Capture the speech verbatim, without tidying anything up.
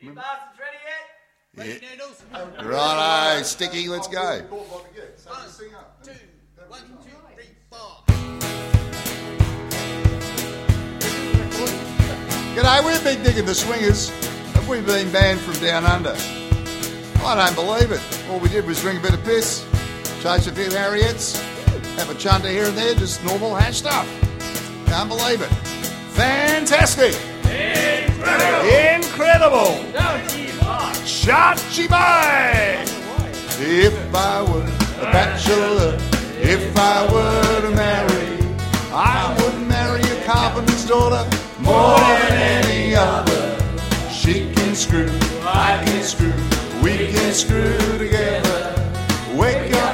You bastards ready yet? Yeah. Ready, Noodles? Righto, Sticky, let's go. One, two, one, two, three, four. G'day, we've been digging the Swingers. Have we been banned from down under? I don't believe it. All we did was drink a bit of piss, chase a few Harriets, have a chunter here and there, just normal hash stuff. Can't believe it. Fantastic! Incredible! Incredible! Don't Chachi bye! If I were a bachelor, if I were to marry, I would marry a carpenter's daughter more than any other. She can screw, I can screw, we can screw together. Wake up